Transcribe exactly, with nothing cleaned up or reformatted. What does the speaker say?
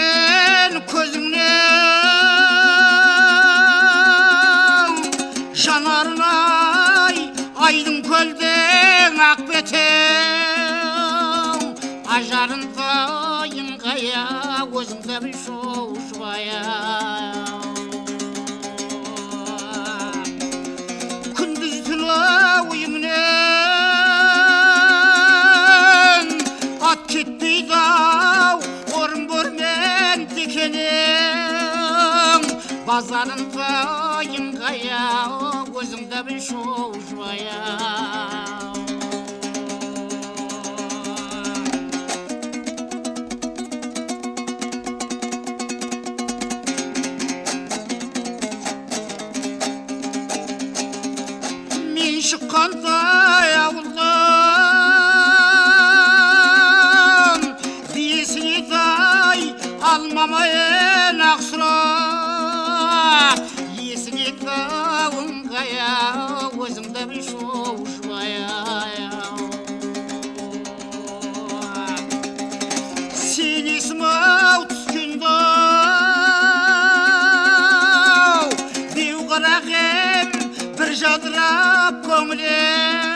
көрген көзіңнен жанарынай айдың көлдің ақ бетің ажарын тайын қая өзіңді біл шоу жұбая күндіз түні үйіңнен ат кетпейді ау орын көрмен текенің базарын тайын қая өзіңді біл шоу жұбая шыққандай ауылдан биесіне дай алмамайын ақсұрап есіне тауын қая өзіңді біл шоу жұбая сен есім-ау түскенде-ау деу қарақем бір жадырап көңілем